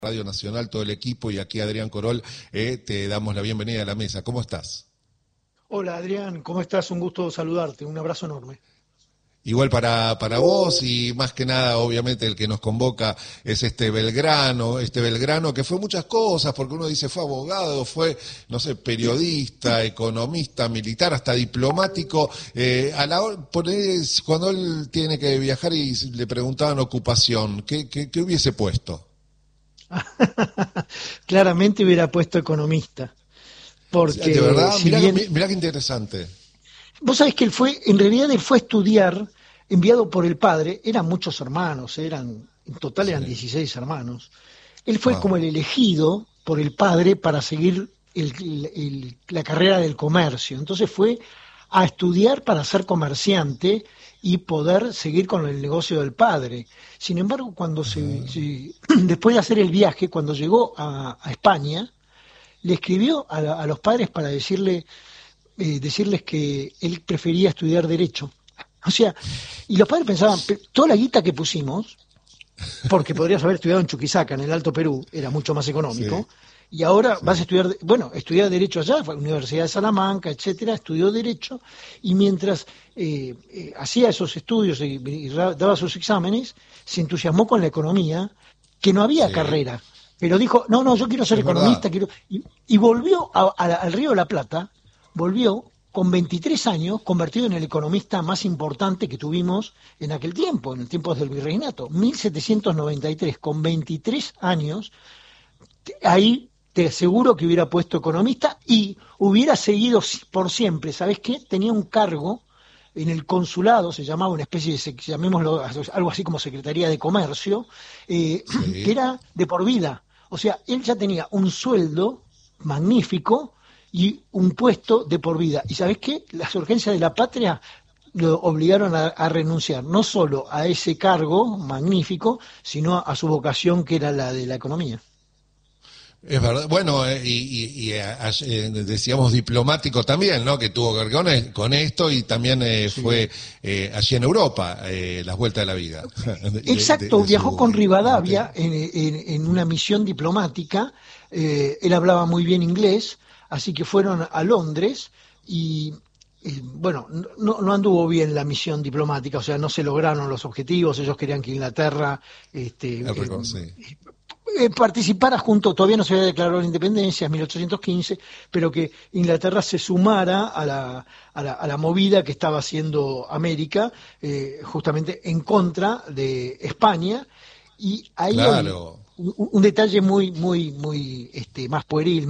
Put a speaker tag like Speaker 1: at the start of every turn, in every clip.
Speaker 1: Radio Nacional, todo el equipo, y aquí Adrián Corol, te damos la bienvenida a la mesa. ¿Cómo estás?
Speaker 2: Hola Adrián, ¿cómo estás? Un gusto saludarte, un abrazo enorme.
Speaker 1: Igual para vos, y más que nada, obviamente, el que nos convoca es este Belgrano que fue muchas cosas, porque uno dice fue abogado, fue, no sé, periodista, economista, militar, hasta diplomático. Cuando él tiene que viajar y le preguntaban ocupación, ¿qué hubiese puesto?
Speaker 2: Claramente hubiera puesto economista,
Speaker 1: ¿De
Speaker 2: porque
Speaker 1: verdad?
Speaker 2: si bien
Speaker 1: Mirá qué interesante.
Speaker 2: vos sabés que en realidad él fue a estudiar, enviado por el padre, eran muchos hermanos, en total eran
Speaker 1: Sí.
Speaker 2: 16 hermanos. Él fue como
Speaker 1: Wow.
Speaker 2: el elegido por el padre para seguir la carrera del comercio. Entonces fue a estudiar para ser comerciante y poder seguir con el negocio del padre. Sin embargo, después de hacer el viaje, cuando llegó a España, le escribió a los padres para decirles que él prefería estudiar Derecho. O sea, y los padres pensaban, toda la guita que pusimos, porque podrías haber estudiado en Chuquisaca, en el Alto Perú, era mucho más
Speaker 1: Sí,
Speaker 2: económico, y ahora
Speaker 1: sí.
Speaker 2: vas a estudiar, bueno, estudiar Derecho allá, fue a la Universidad de Salamanca, etcétera, estudió Derecho, y mientras hacía esos estudios y daba sus exámenes, se entusiasmó con la economía, que no había
Speaker 1: Sí,
Speaker 2: carrera, pero dijo, no, no, yo quiero ser
Speaker 1: es verdad.
Speaker 2: economista, y volvió al Río de la Plata, volvió con 23 años, convertido en el economista más importante que tuvimos en aquel tiempo, en el tiempo del virreinato, 1793, con 23 años, ahí te aseguro que hubiera puesto economista y hubiera seguido por siempre. ¿Sabés qué? Tenía un cargo en el consulado, se llamaba una especie de, llamémoslo algo así como Secretaría de Comercio, que
Speaker 1: Sí.
Speaker 2: era de por vida. O sea, él ya tenía un sueldo magnífico y un puesto de por vida. ¿Y sabés qué? Las urgencias de la patria lo obligaron a renunciar no solo a ese cargo magnífico, sino a su vocación que era la de la economía.
Speaker 1: Es verdad. Bueno, decíamos diplomático también, ¿no? Que tuvo que ver con esto, y también
Speaker 2: Sí.
Speaker 1: fue allí en Europa, las vueltas de la vida,
Speaker 2: Exacto,
Speaker 1: de
Speaker 2: viajó con
Speaker 1: su
Speaker 2: Rivadavia
Speaker 1: materia.
Speaker 2: en una misión diplomática. Él hablaba muy bien inglés, así que fueron a Londres y, bueno, no anduvo bien la misión diplomática, o sea, no se lograron los objetivos. Ellos querían que Inglaterra
Speaker 1: Sí.
Speaker 2: participara junto, todavía no se había declarado la independencia, en 1815, pero que Inglaterra se sumara a la movida que estaba haciendo América, justamente en contra de España. Y ahí hay
Speaker 1: Claro.
Speaker 2: un detalle muy más pueril,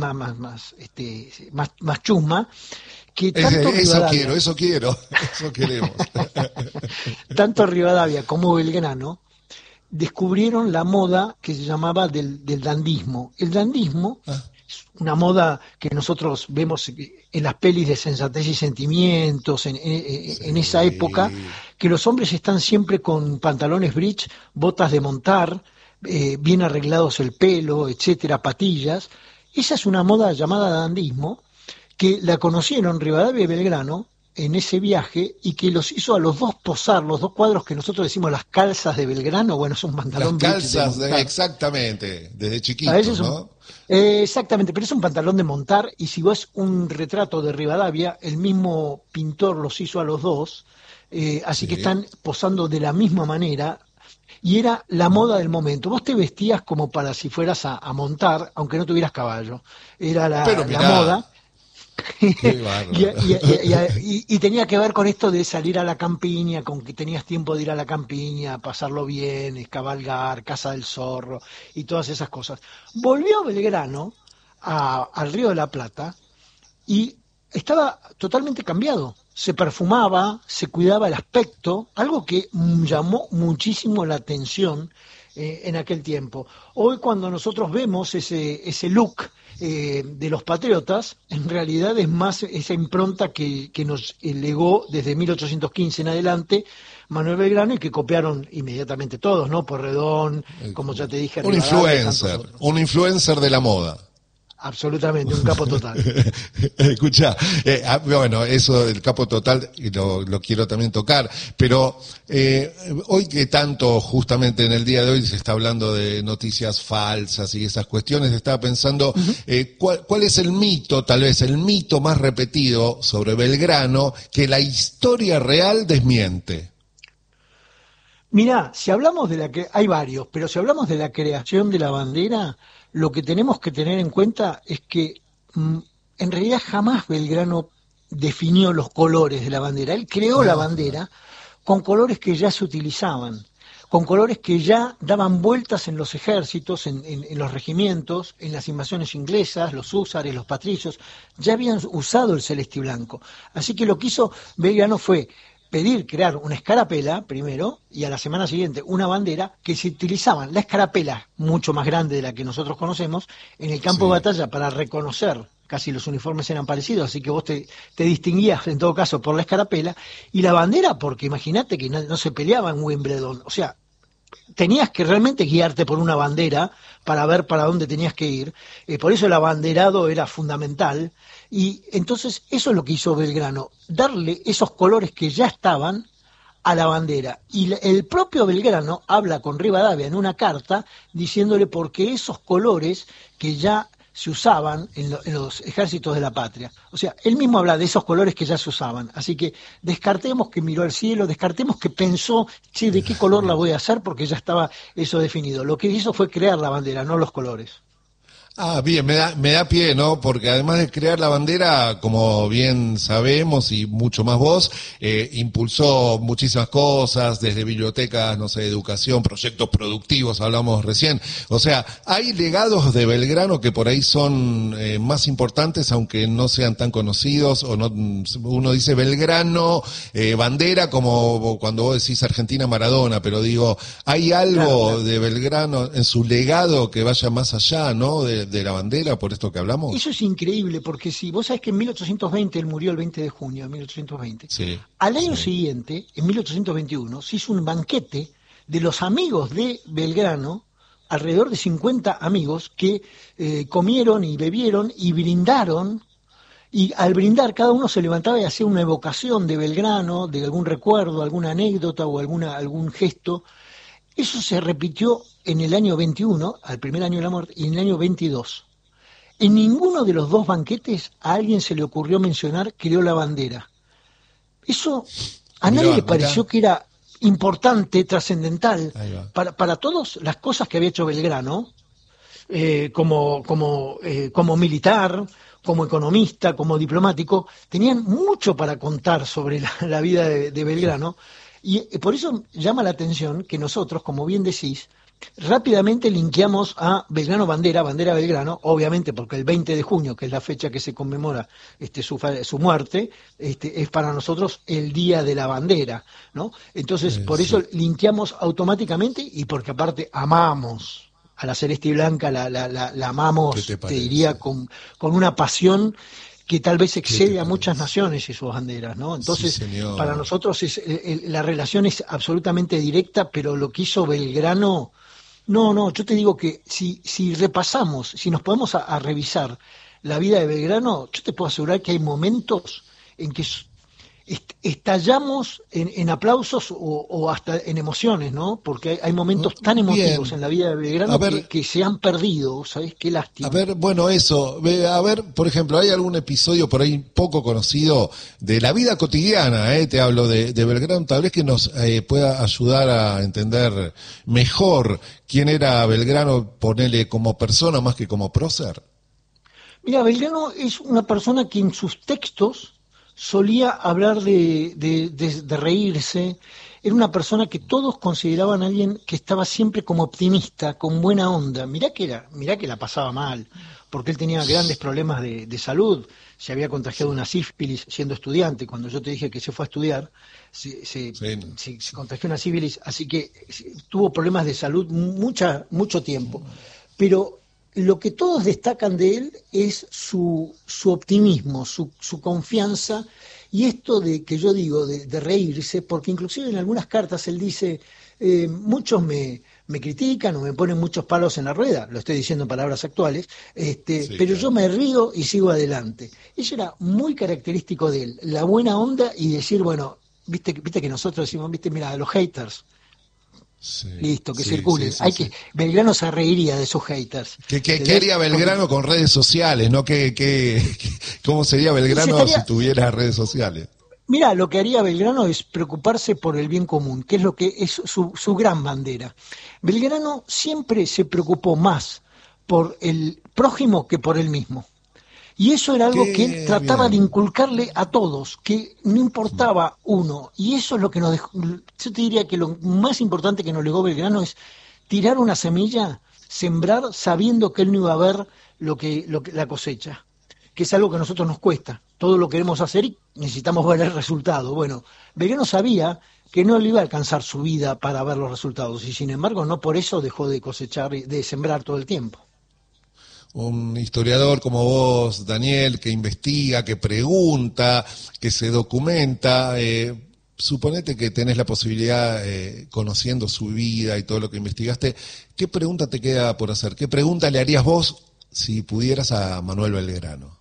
Speaker 2: más chusma, que tanto
Speaker 1: Eso
Speaker 2: Rivadavia,
Speaker 1: quiero, eso quiero, eso queremos.
Speaker 2: tanto Rivadavia como Belgrano descubrieron la moda que se llamaba del dandismo. El dandismo
Speaker 1: Ah,
Speaker 2: es una moda que nosotros vemos en las pelis de Sensatez y Sentimientos, en esa época,
Speaker 1: sí.
Speaker 2: que los hombres están siempre con pantalones bridge, botas de montar, bien arreglados el pelo, etcétera, patillas. Esa es una moda llamada dandismo, que la conocieron Rivadavia y Belgrano en ese viaje y que los hizo a los dos posar, los dos cuadros que nosotros decimos las calzas de Belgrano. Bueno, es un
Speaker 1: Las
Speaker 2: pantalón bridge de
Speaker 1: calzas,
Speaker 2: montar.
Speaker 1: exactamente, desde
Speaker 2: A
Speaker 1: chiquitos,
Speaker 2: veces un,
Speaker 1: ¿no?
Speaker 2: exactamente, pero es un pantalón de montar, y si ves un retrato de Rivadavia, el mismo pintor los hizo a los dos, así que
Speaker 1: Sí.
Speaker 2: están posando de la misma manera, y era la moda del momento. Vos te vestías como para si fueras a montar, aunque no tuvieras caballo. Era
Speaker 1: Pero
Speaker 2: la
Speaker 1: mirá,
Speaker 2: moda.
Speaker 1: qué
Speaker 2: y,
Speaker 1: bárbaro.
Speaker 2: y tenía que ver con esto de salir a la campiña, con que tenías tiempo de ir a la campiña, pasarlo bien, escabalgar, Casa del Zorro y todas esas cosas. Volvió Belgrano al Río de la Plata y estaba totalmente cambiado. Se perfumaba, se cuidaba el aspecto, algo que llamó muchísimo la atención en aquel tiempo. Hoy cuando nosotros vemos ese look de los patriotas, en realidad es más esa impronta que nos legó desde 1815 en adelante Manuel Belgrano, y que copiaron inmediatamente todos, ¿no? Porredón, como ya te dije, Rivadavia y tantos otros.
Speaker 1: Un influencer de la moda.
Speaker 2: absolutamente, un capo total.
Speaker 1: Escucha, bueno, eso del capo total lo quiero también tocar, pero hoy que tanto justamente en el día de hoy se está hablando de noticias falsas y esas cuestiones, estaba pensando cuál es el mito, tal vez el mito más repetido sobre Belgrano que la historia real desmiente.
Speaker 2: Mirá, si hablamos hay varios, pero si hablamos de la creación de la bandera, lo que tenemos que tener en cuenta es que en realidad jamás Belgrano definió los colores de la bandera. Él creó la bandera con colores que ya se utilizaban, con colores que ya daban vueltas en los ejércitos, en los regimientos, en las invasiones inglesas, los húsares, los patricios, ya habían usado el celeste y blanco. Así que lo que hizo Belgrano fue crear una escarapela primero y a la semana siguiente una bandera que se utilizaban, la escarapela mucho más grande de la que nosotros conocemos, en el campo de batalla para reconocer, casi los uniformes eran parecidos, así que vos te distinguías en todo caso por la escarapela, y la bandera porque imagínate que no se peleaba en Wimbledon, o sea, tenías que realmente guiarte por una bandera para ver para dónde tenías que ir, por eso el abanderado era fundamental, y entonces eso es lo que hizo Belgrano, darle esos colores que ya estaban a la bandera. Y el propio Belgrano habla con Rivadavia en una carta diciéndole por qué esos colores que ya se usaban en los ejércitos de la patria. O sea, él mismo habla de esos colores que ya se usaban. Así que descartemos que miró al cielo, descartemos que pensó, che, ¿de qué color la voy a hacer? Porque ya estaba eso definido. Lo que hizo fue crear la bandera, no los colores.
Speaker 1: Ah, bien, me da pie, ¿no? Porque además de crear la bandera, como bien sabemos y mucho más vos, impulsó muchísimas cosas, desde bibliotecas, no sé, educación, proyectos productivos, hablamos recién. O sea, hay legados de Belgrano que por ahí son más importantes, aunque no sean tan conocidos, o no, uno dice Belgrano, bandera, como cuando vos decís Argentina Maradona, pero digo, hay algo claro. de Belgrano en su legado que vaya más allá, ¿no? De la bandera, por esto que hablamos.
Speaker 2: Eso es increíble, porque si vos sabés que en 1820, él murió el 20 de junio de 1820,
Speaker 1: sí,
Speaker 2: al año siguiente, en 1821, se hizo un banquete de los amigos de Belgrano, alrededor de 50 amigos que comieron y bebieron y brindaron, y al brindar cada uno se levantaba y hacía una evocación de Belgrano, de algún recuerdo, alguna anécdota o algún gesto. Eso se repitió en el año 21, al primer año de la muerte, y en el año 22. En ninguno de los dos banquetes a alguien se le ocurrió mencionar creó la bandera. Eso a nadie le pareció que era importante, trascendental. Para todos las cosas que había hecho Belgrano, como militar, como economista, como diplomático, tenían mucho para contar sobre la vida de Belgrano. Y por eso llama la atención que nosotros, como bien decís, rápidamente linkeamos a Belgrano Bandera Belgrano, obviamente porque el 20 de junio, que es la fecha que se conmemora su muerte, es para nosotros el Día de la Bandera, ¿no? Entonces, por eso linkeamos automáticamente y porque aparte amamos a la celeste y blanca, la amamos, te diría, con una pasión que tal vez excede a muchas naciones y sus banderas, ¿no? Entonces, para nosotros la relación es absolutamente directa, pero lo que hizo Belgrano, no, yo te digo que si repasamos, si nos podemos a revisar la vida de Belgrano, yo te puedo asegurar que hay momentos en que estallamos en aplausos o hasta en emociones, ¿no? Porque hay momentos tan emotivos en la vida de Belgrano que se han perdido, ¿sabés? Qué lástima.
Speaker 1: A ver, bueno, eso. A ver, por ejemplo, ¿hay algún episodio por ahí poco conocido de la vida cotidiana? Te hablo de Belgrano, tal vez que nos pueda ayudar a entender mejor quién era Belgrano, ponerle como persona más que como prócer.
Speaker 2: Mira, Belgrano es una persona que en sus textos solía hablar de reírse, era una persona que todos consideraban alguien que estaba siempre como optimista, con buena onda. Mirá que la pasaba mal, porque él tenía grandes problemas de salud, se había contagiado una sífilis siendo estudiante, cuando yo te dije que se fue a estudiar, se contagió una sífilis, así que tuvo problemas de salud mucho tiempo, pero lo que todos destacan de él es su optimismo, su confianza, y esto de que yo digo de reírse, porque inclusive en algunas cartas él dice, muchos me me critican o me ponen muchos palos en la rueda, lo estoy diciendo en palabras actuales,
Speaker 1: Sí,
Speaker 2: pero
Speaker 1: claro.
Speaker 2: yo me río y sigo adelante. Eso era muy característico de él, la buena onda y decir, bueno, viste que nosotros decimos, viste, mira, los haters,
Speaker 1: Sí,
Speaker 2: listo, que
Speaker 1: sí, sí,
Speaker 2: circulen.
Speaker 1: sí, sí.
Speaker 2: Belgrano se reiría de esos haters,
Speaker 1: ¿Qué
Speaker 2: ¿entendés?
Speaker 1: haría
Speaker 2: Porque
Speaker 1: Belgrano con redes sociales, no? ¿Cómo sería
Speaker 2: y se
Speaker 1: Belgrano si
Speaker 2: estaría,
Speaker 1: tuviera redes sociales?
Speaker 2: mira, lo que haría Belgrano es preocuparse por el bien común, que es lo que es su gran bandera. Belgrano siempre se preocupó más por el prójimo que por él mismo. Y eso era algo que él
Speaker 1: Qué
Speaker 2: trataba de
Speaker 1: bien.
Speaker 2: inculcarle a todos, que no importaba uno. Y eso es lo que nos dejó. Yo te diría que lo más importante que nos legó Belgrano es tirar una semilla, sembrar sabiendo que él no iba a ver la cosecha, que es algo que a nosotros nos cuesta. Todo lo queremos hacer y necesitamos ver el resultado. Bueno, Belgrano sabía que no le iba a alcanzar su vida para ver los resultados y sin embargo no por eso dejó de cosechar, de sembrar todo el tiempo.
Speaker 1: Un historiador como vos, Daniel, que investiga, que pregunta, que se documenta, suponete que tenés la posibilidad, conociendo su vida y todo lo que investigaste, ¿qué pregunta te queda por hacer? ¿Qué pregunta le harías vos si pudieras a Manuel Belgrano?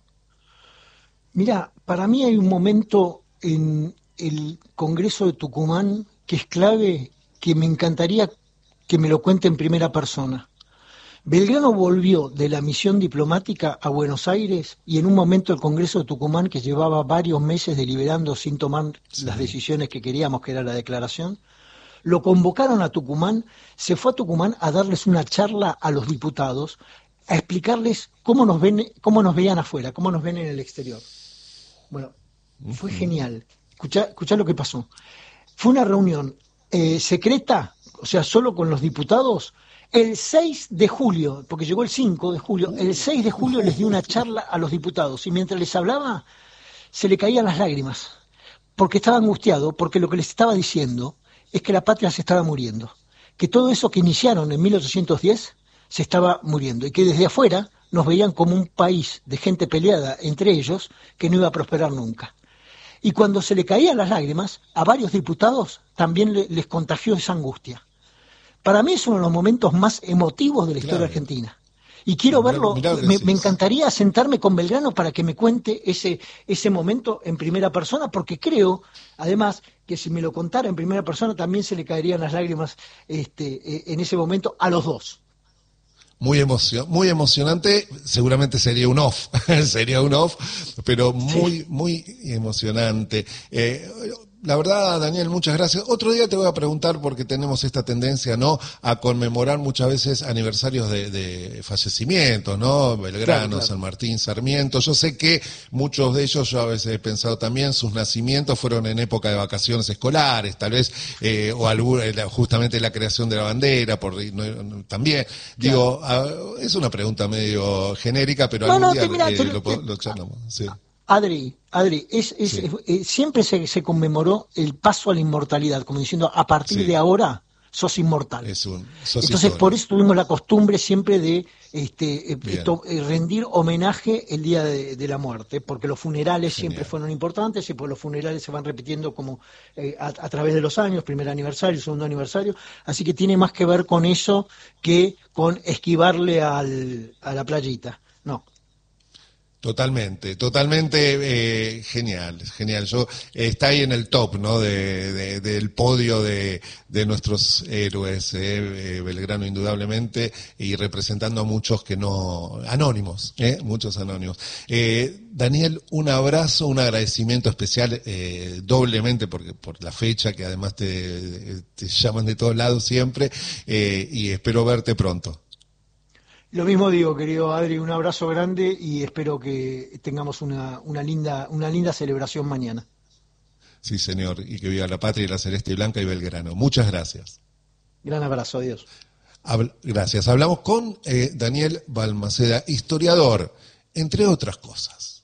Speaker 2: Mira, para mí hay un momento en el Congreso de Tucumán que es clave, que me encantaría que me lo cuente en primera persona. Belgrano volvió de la misión diplomática a Buenos Aires y en un momento el Congreso de Tucumán, que llevaba varios meses deliberando sin tomar las
Speaker 1: Sí,
Speaker 2: decisiones que queríamos, que era la declaración, lo convocaron a Tucumán, se fue a Tucumán a darles una charla a los diputados, a explicarles cómo nos ven, cómo nos veían afuera, cómo nos ven en el exterior. Bueno, fue genial. Escuchá lo que pasó. Fue una reunión secreta, o sea, solo con los diputados. El 6 de julio, porque llegó el 5 de julio, el 6 de julio les dio una charla a los diputados y mientras les hablaba se le caían las lágrimas, porque estaba angustiado, porque lo que les estaba diciendo es que la patria se estaba muriendo, que todo eso que iniciaron en 1810 se estaba muriendo y que desde afuera nos veían como un país de gente peleada entre ellos que no iba a prosperar nunca. Y cuando se le caían las lágrimas, a varios diputados también les contagió esa angustia. Para mí es uno de los momentos más emotivos de la historia
Speaker 1: claro.
Speaker 2: argentina. Y quiero verlo,
Speaker 1: Mirá lo que
Speaker 2: me
Speaker 1: decís.
Speaker 2: encantaría sentarme con Belgrano para que me cuente ese momento en primera persona, porque creo, además, que si me lo contara en primera persona también se le caerían las lágrimas en ese momento a los dos.
Speaker 1: Muy emocionante, seguramente sería un off, sería un off, pero
Speaker 2: Sí.
Speaker 1: muy emocionante. La verdad, Daniel, muchas gracias. Otro día te voy a preguntar, porque tenemos esta tendencia, ¿no?, a conmemorar muchas veces aniversarios de fallecimientos, ¿no?
Speaker 2: Claro,
Speaker 1: Belgrano,
Speaker 2: claro.
Speaker 1: San Martín, Sarmiento. Yo sé que muchos de ellos, yo a veces he pensado también, sus nacimientos fueron en época de vacaciones escolares, tal vez, justamente la creación de la bandera, también.
Speaker 2: Claro.
Speaker 1: Digo, es una pregunta medio genérica, pero
Speaker 2: No,
Speaker 1: algún
Speaker 2: no,
Speaker 1: día
Speaker 2: mira,
Speaker 1: lo charlamos. Sí,
Speaker 2: Adri,
Speaker 1: sí,
Speaker 2: siempre se conmemoró el paso a la inmortalidad, como diciendo, a partir
Speaker 1: sí.
Speaker 2: de ahora sos inmortal.
Speaker 1: Sos
Speaker 2: Entonces, por
Speaker 1: historia.
Speaker 2: eso tuvimos la costumbre siempre de
Speaker 1: Bien,
Speaker 2: rendir homenaje el día de la muerte, porque los funerales siempre
Speaker 1: genial.
Speaker 2: fueron importantes y pues los funerales se van repitiendo como a través de los años, primer aniversario, segundo aniversario, así que tiene más que ver con eso que con esquivarle a la playita. No,
Speaker 1: Totalmente, genial, genial. Está ahí en el top, ¿no? Del podio de nuestros héroes, Belgrano indudablemente, y representando a muchos que no, anónimos, muchos anónimos. Daniel, un abrazo, un agradecimiento especial, doblemente porque por la fecha, que además te llaman de todos lados siempre, y espero verte pronto.
Speaker 2: lo mismo digo, querido Adri, un abrazo grande y espero que tengamos una linda celebración mañana.
Speaker 1: Sí, señor, y que viva la patria y la celeste y blanca y Belgrano. Muchas gracias.
Speaker 2: Gran abrazo, adiós.
Speaker 1: Gracias. Hablamos con Daniel Balmaceda, historiador, entre otras cosas.